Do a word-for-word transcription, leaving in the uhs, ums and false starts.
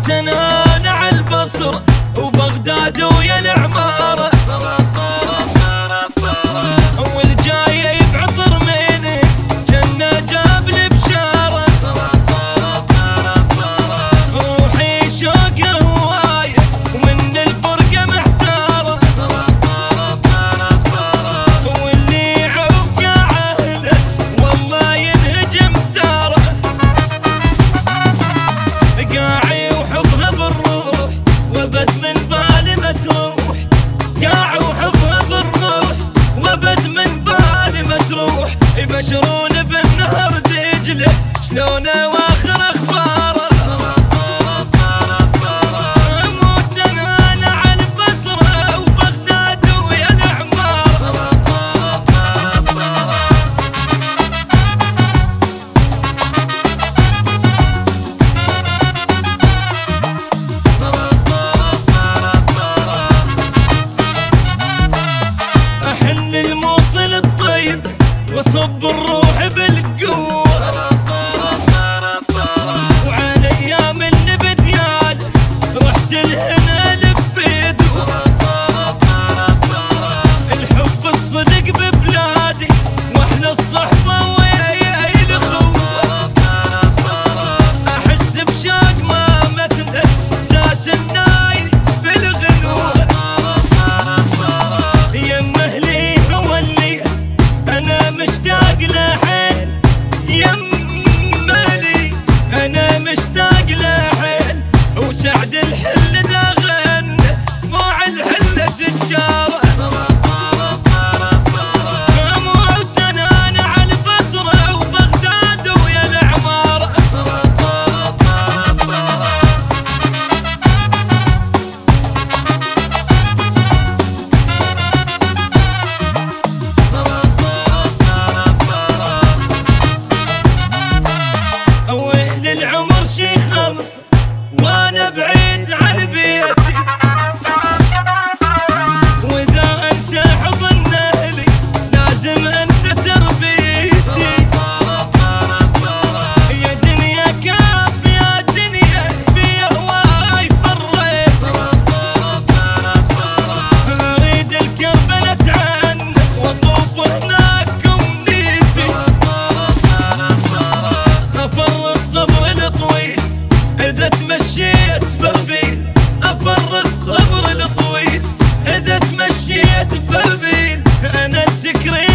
وتنانع على البصرة وبغداد ويا العمارة، والجاي بعطر مني جنة جاب لي بشارة، روحي شوق هواية ومن الفرقة محتارة، واللي يعوق عهده والله ينهجم داره، قاعي وحبها بالروح وبد من بالي متروح، قاعي وحبها بالروح وبد من بالي متروح، يبشرون بالنهر دجله شلونه واخر اخباره، اموت انا على البصره وبغداد ويا العماره. احن الموصل الطيب وصب الروح بالقوة، وعلى ايام اللي بديان رحت لهنا لفيت، الحب الصدق ببلادي واحلى الصحبة ويا الاخوة، احس بشوق ما مثله احساس الناي بالغنوة، يمه لي هو اللي انا مشتاق له حيل، يمه لي انا مشتاق له حيل، وسعد الحل ذا غنى موع الحلة تجاره، اموت انا على البصرة وبغداد ويا العمارة. ويل العمر شي خلص وانا بعيد عن بيتي، واذا انسى حضن اهلي لازم انسى تربيتي، يا دنيا كاف يا دنيا في هواي فريتي، اريد الكربلة اتعنى واطوف هناك امنيتي، افرغ الصبر الطويل اذا تمشيت بربيل، افرغ الصبر الطويل اذا تمشيت بربيل، انا التكريم